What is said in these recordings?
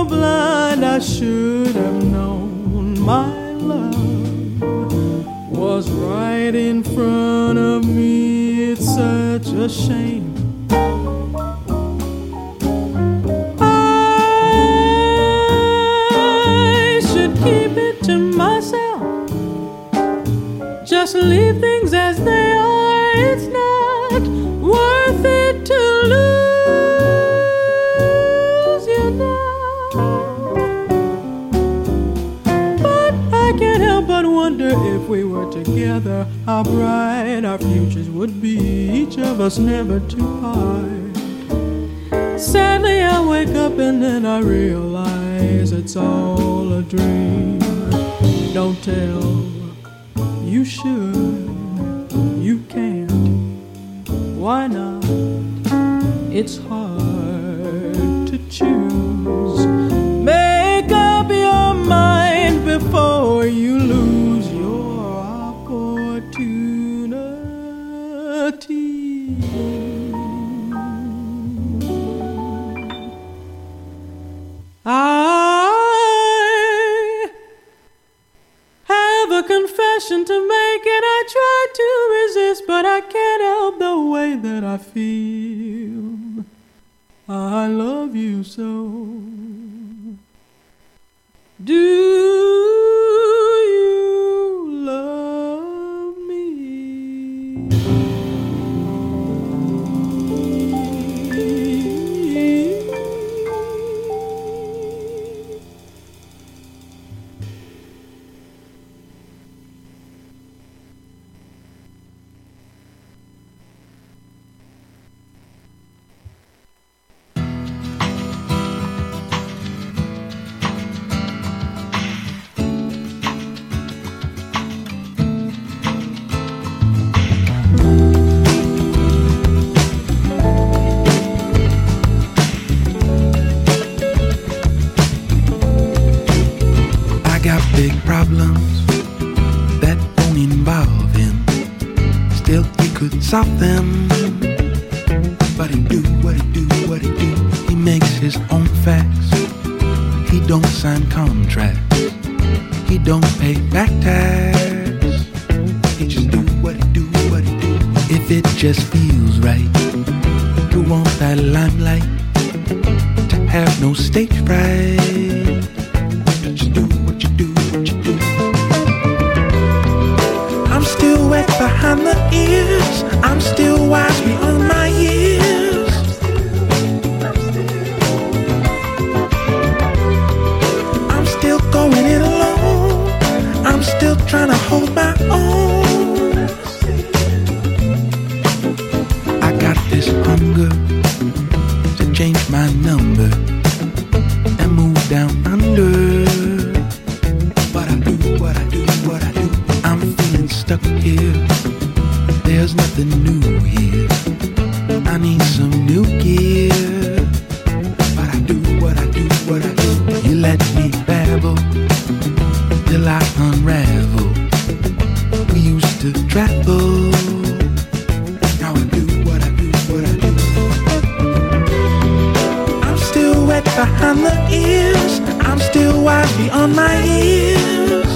blind, I should have known my love was right in front of me. It's such a shame. I should keep it to myself. Just leave things as they are. It's not worth it to lose you now. But I can't help but wonder if we were together, how bright our futures would be, each of us never to part. Sadly, I wake up and then I realize it's all a dream. Don't tell. You should, you can't, why not? It's hard to choose. Make up your mind before you lose your opportunity. Confession to make, and I try to resist, but I can't help the way that I feel. I love you so. Do you love me? Big problems that don't involve him. Still he could solve them. But he do what he do, what he do. He makes his own facts. He don't sign contracts. He don't pay back tax. He just do what he do, what he do. If it just feels right to want that limelight, to have no stage fright, just do what you do. I'm still wet behind the ears. I'm still wise beyond my years. I'm still going it alone. I'm still trying to hold my own. I got this hunger to change my number and move down under. But I do what I do, what I do. I'm feeling stuck here. There's nothing new here. I need some new gear. But I do what I do, what I do. You let me babble till I unravel. We used to travel. Now I do what I do, what I do. I'm still wet behind the ears. I'm still wise beyond my years.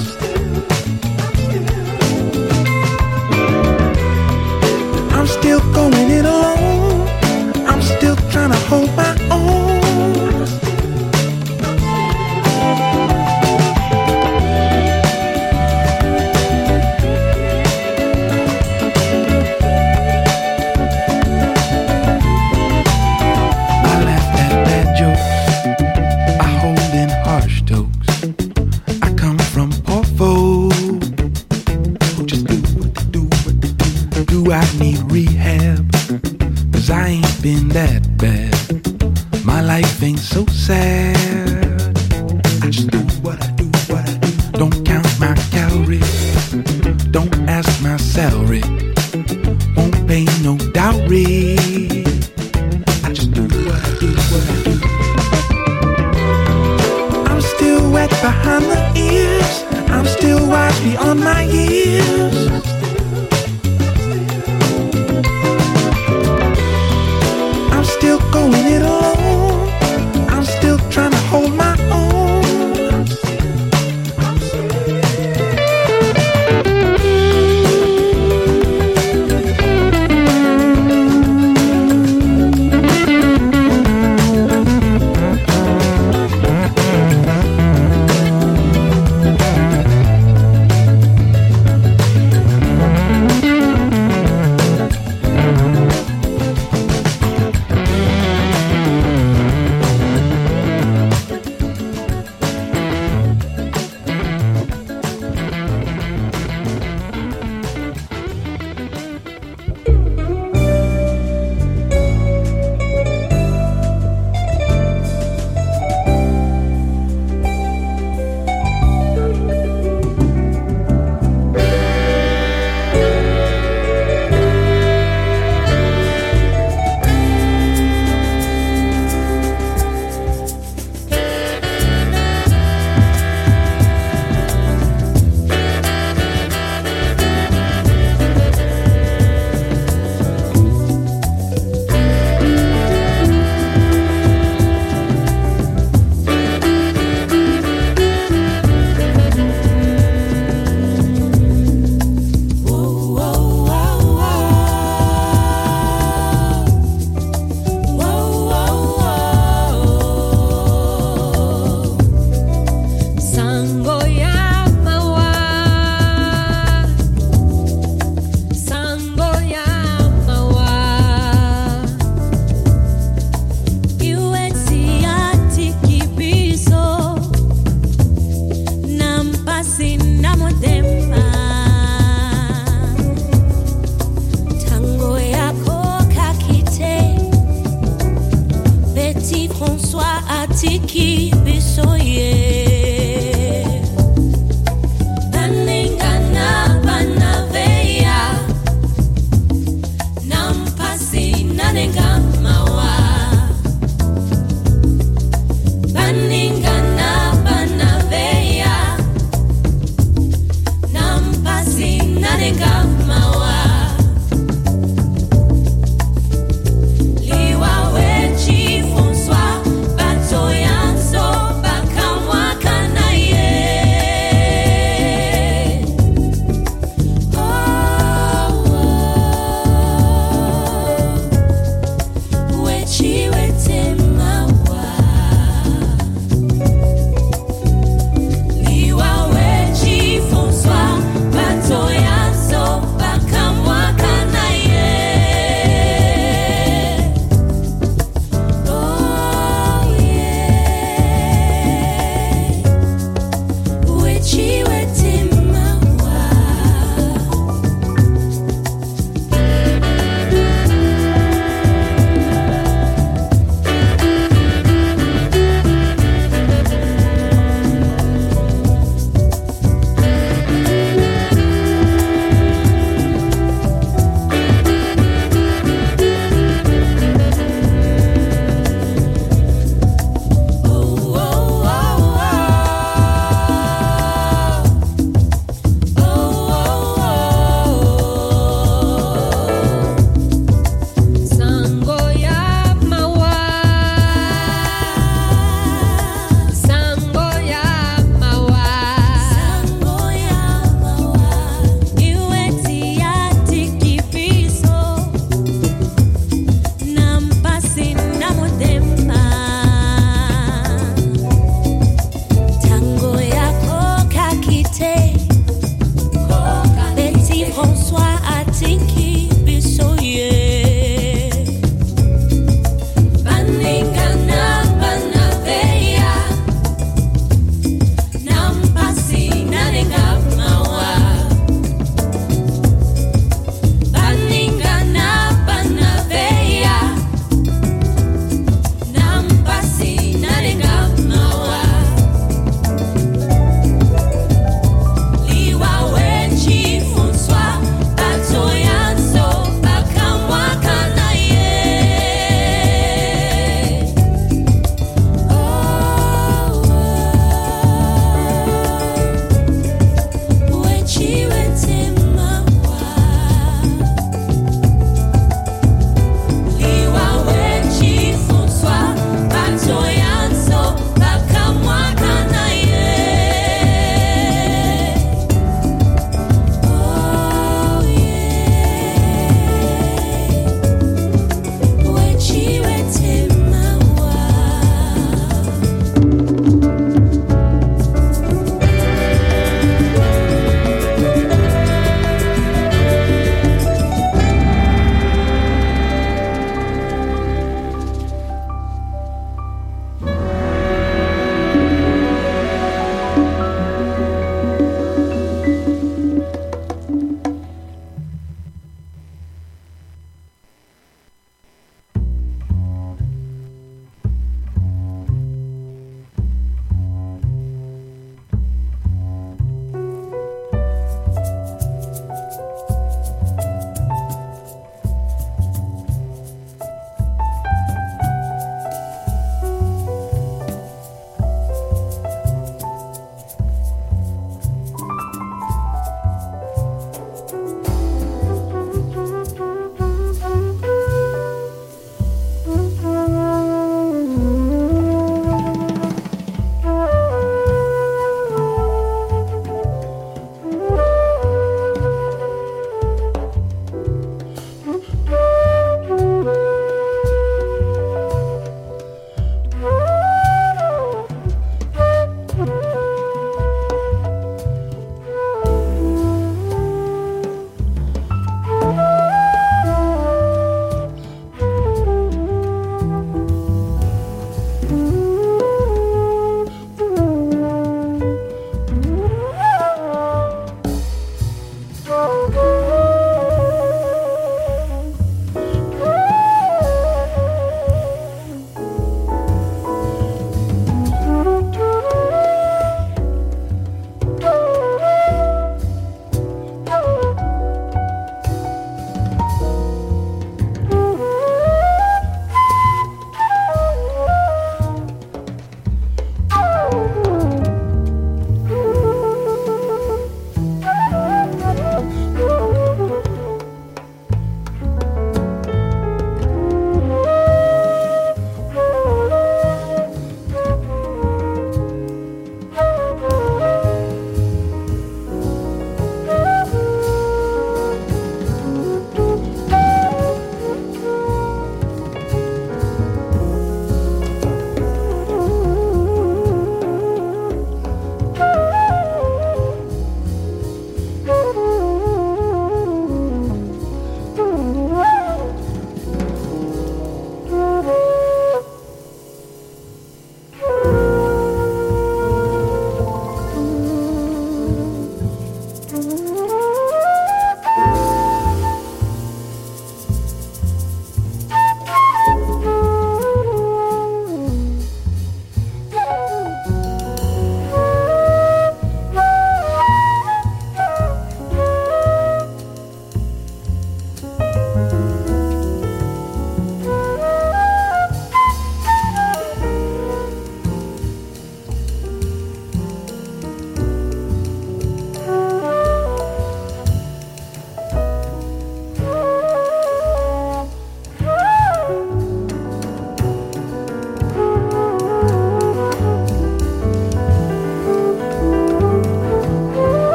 I'm still going it alone. I'm still trying to hold my own. I laugh at bad jokes. I hold in harsh tokes. I come from poor folk who just do what they do, what they do. Do I need rehab? 'Cause I ain't been that bad. My life ain't so sad. I just do what I do, what I do. Don't count my calories. Don't ask my salary. Won't pay no dowry. I just do what I do, what I do. I'm still wet behind the ears. I'm still wise beyond my years. I'm still going it alone. I'm still trying to hold my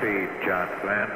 Godspeed, John Glenn.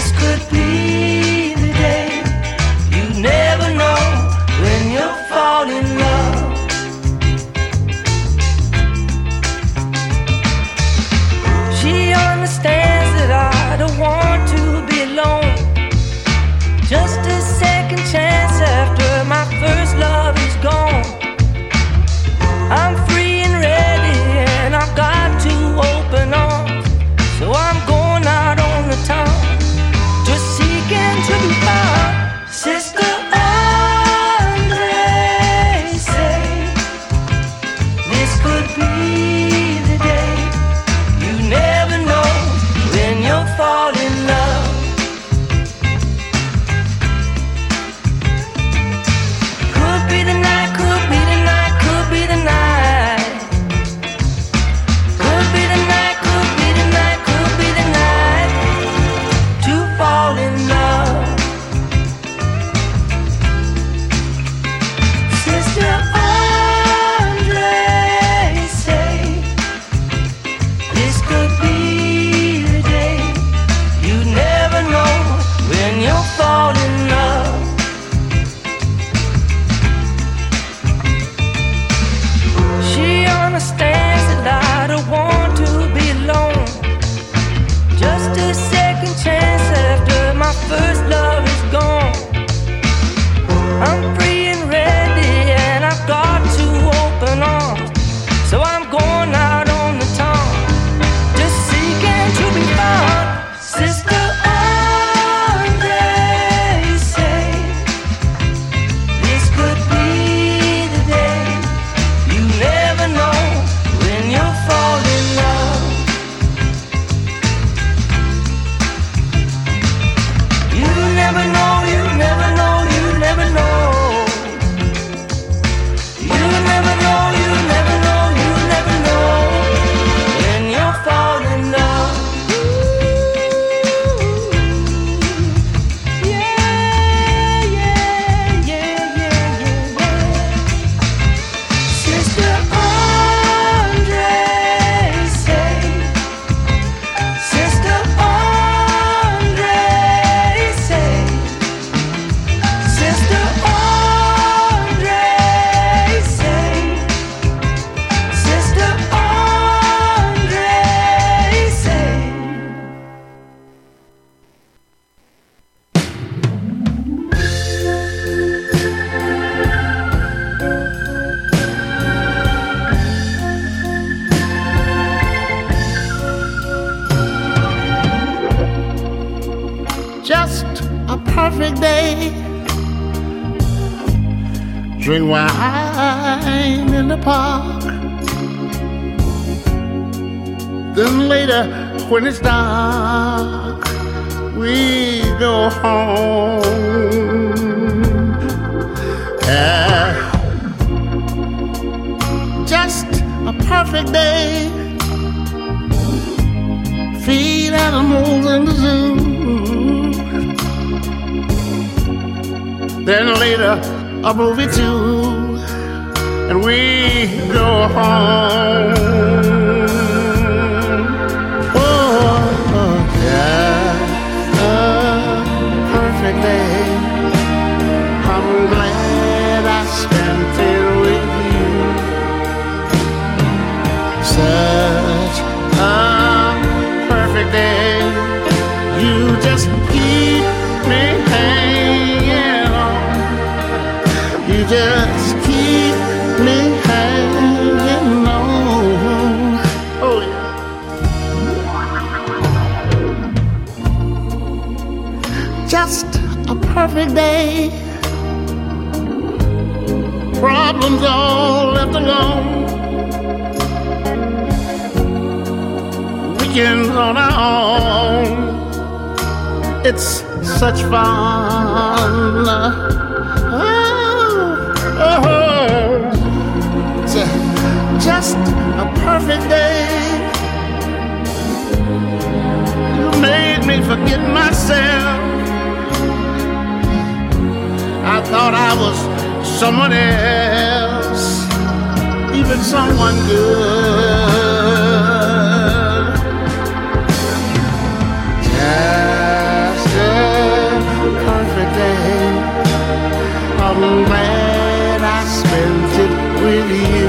This could be the day. You never know when you'll fall in love. She understands that I don't want to be alone. Just a second chance after my first love is gone. I'm free and ready and I've got to open arms. So I'm going out on the town, just seeking to be found. Sister Andre say, this could be the day. You never know when you'll fall in love. Could be the night, could be the night, could be the night. Could be the night, could be the night, could be the night to fall in love. Sister Andre say, this could be the day. You never know when you'll fall in love. She understands that I don't want to be alone. Just a second chance after my first love is gone. I'm free and ready and I've got to open arms. So I'm going out on the town, just seeking to be found. Sister Andre say, this could be the day. You never know when you'll fall in love. You never know, you never know, you never know. You never know, you never know, you never know when you'll fall in love. Yeah, yeah, yeah, yeah, yeah. Sister Andre say, Sister Andre say, Sister Andre say, Sister Andre say. Just a perfect day. Drink wine in the park. Then later, when it's dark, we go home. Yeah. Just a perfect day. Feed animals in the zoo. Then later, a movie too, and we go home. Oh, yeah, a perfect day. I'm glad I spent it with you. Such a perfect day. You just keep me hanging on. You just keep me hanging on. Oh yeah. Just a perfect day. Problems all left alone. Weekends on our own. It's such fun. Just a perfect day. You made me forget myself. I thought I was someone else, even someone good. Just a glad I spent it with you.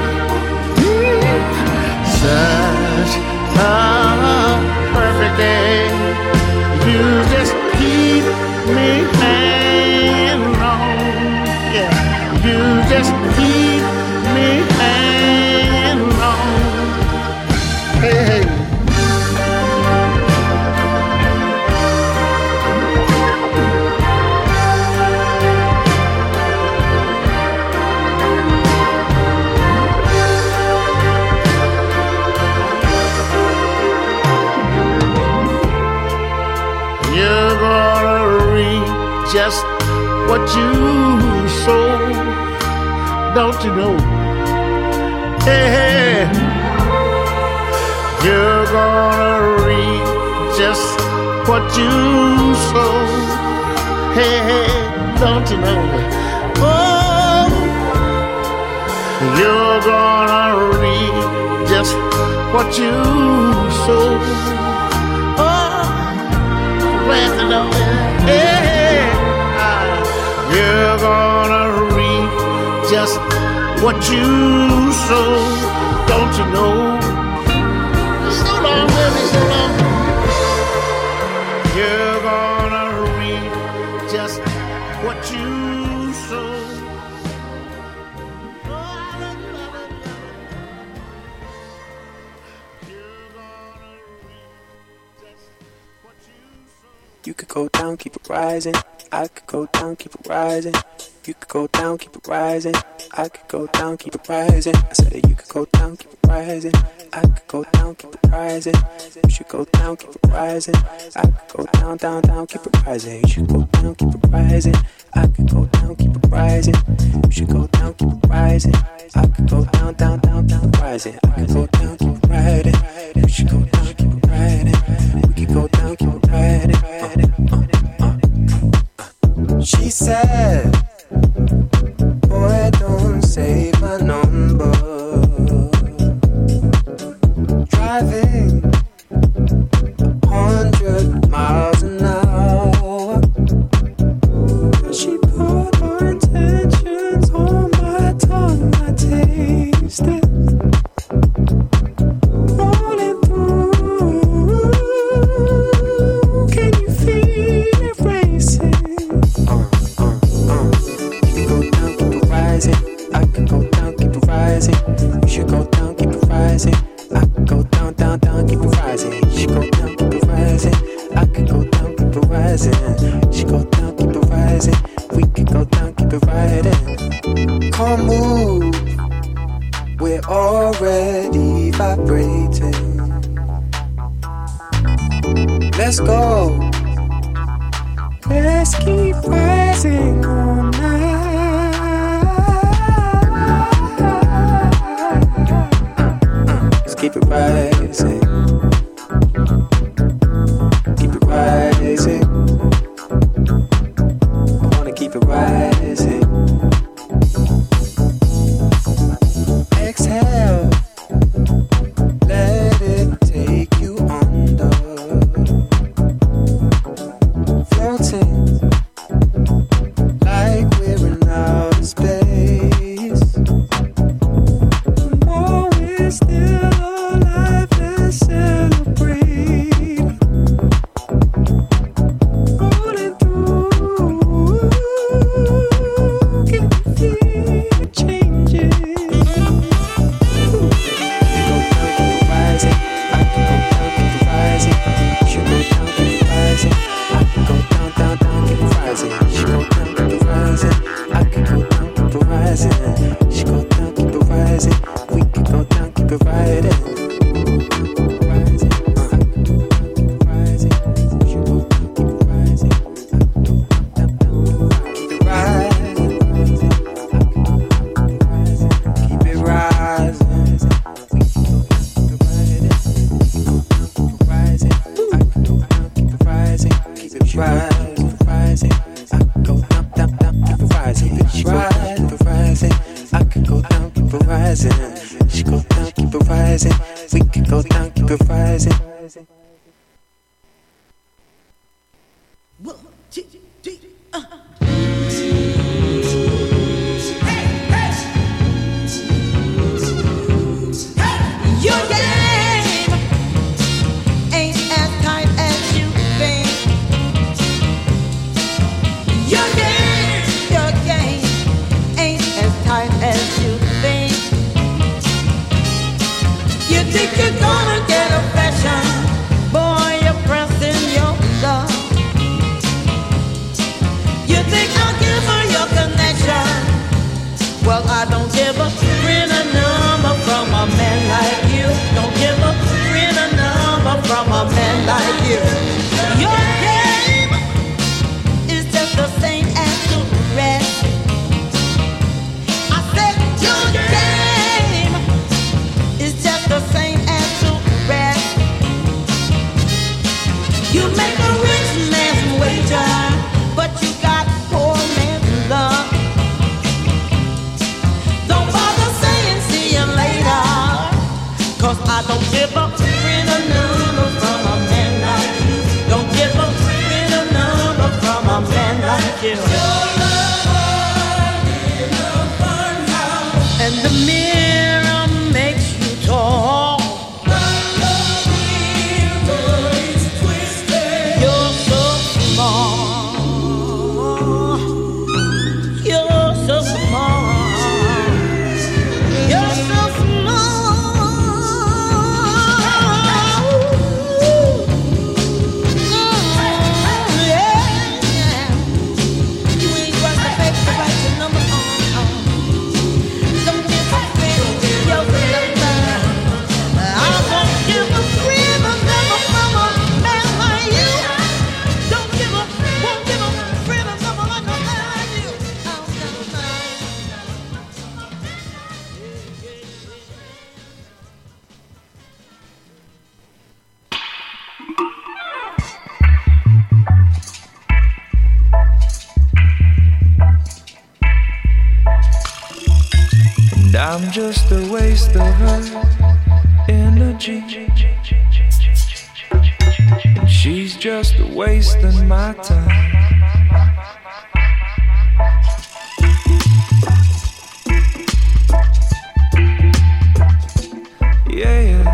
Such a perfect day. You just keep me hanging on. Yeah, you just keep me hanging on. Hey, hey. You're gonna reap just what you sow, don't you know? Hey, hey. You're gonna reap just what you sow. Hey, hey, don't you know? Oh, you're gonna reap just what you sow. Glad to know it. Hey, you're gonna reap just what you sow, don't you know? So long, baby, so long. You're gonna reap just what you sow. Oh, I love you, I love you. You're gonna reap just what you sow. You could go down, keep it rising. I could go down, keep it rising. You could go down, keep it rising. I could go down, keep it rising. I said that you could go down, keep it rising. I could go down, keep it rising. You should go down, keep it rising. I could go down, down, down, keep it rising. You should go down, keep it rising. I could go down, keep it rising. You should go down, keep it rising. I could go down, down, down, down, rising. I could go down, keep it riding. You should go down, keep it riding. We could go down, keep it riding. She said, boy, don't save my number. Driving 100 miles an hour. She put her intentions on my tongue. I taste it rolling through. Can you feel it racing? I could go down, keep it rising. You should go down, keep it rising. I could go down, down, down, keep it rising. You should go down, keep it rising. I could go down, keep it rising. You should go down, keep it rising. We could go down, keep it riding. Come move, we're already vibrating. Let's go. Let's keep rising all night. Keep it rising. Keep it rising. I wanna keep it rising. Exhale. Let it take you under. Floating like we're in outer space. Oh, we're still alive, let's celebrate. Rolling through, can you feel it changing? You go down, keep it rising. I can go down, keep it rising. You should go down, keep it rising. I can go down, down, down, keep it rising. You should go down, keep it rising. I can go down, keep it rising. You should go down, keep it rising. We can go down, keep it riding. We can go down, keep it rising. One, two, three, give a friend a number from a man like you. Don't give a friend a number from a man like you. Your game is just the same as the rest. I said your game is just the same as the rest. You make a rich man's wager, but you got poor man's love. Don't bother saying see you later, 'cause I don't give a friend a number from a man like you. Don't give a friend a number from a man like you. And the mirror makes you tall. You're so small. You're so small. You're so small. Yeah. You ain't got the paper to write your number on. Don't give a friend your number. I won't give a friend a number from a man like you. Don't give a, won't give a friend a number like a man like you. And I'm just a waste of her energy, and she's just a wasting my time. Yeah, yeah.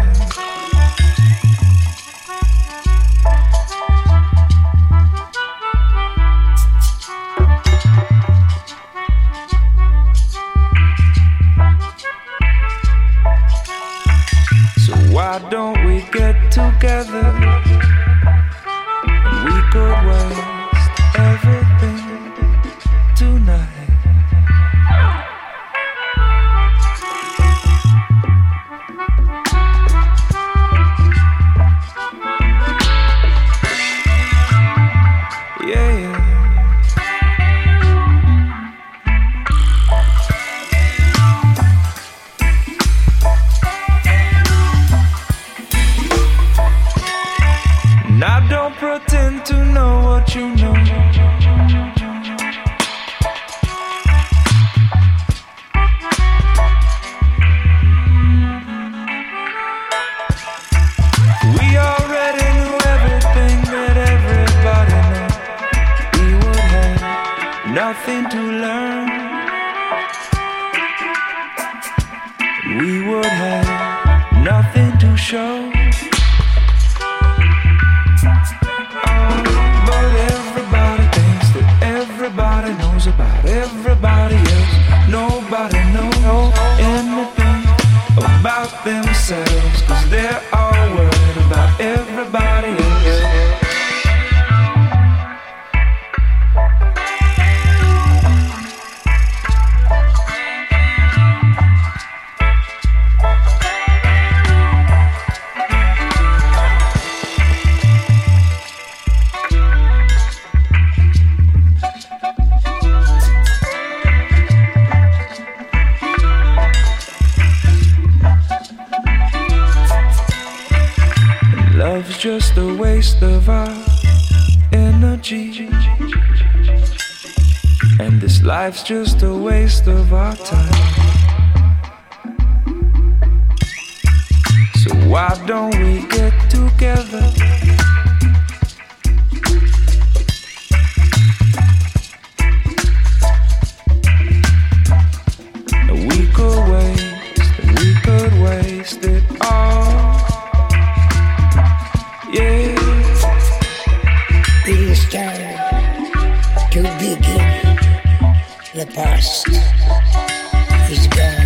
So why don't we get together and we could waste everything tonight? Yeah, yeah. And I don't pretend to know what you know. We already knew everything that everybody knew. We would have nothing to learn. We would have nothing to show. But everybody thinks that everybody knows about everybody else. Nobody knows anything about themselves, 'cause they're all worried about everybody else. Love's just a waste of our energy, and this life's just a waste of our time. So why don't we get together and we could waste it all. Yeah. It is time to begin. The past is gone.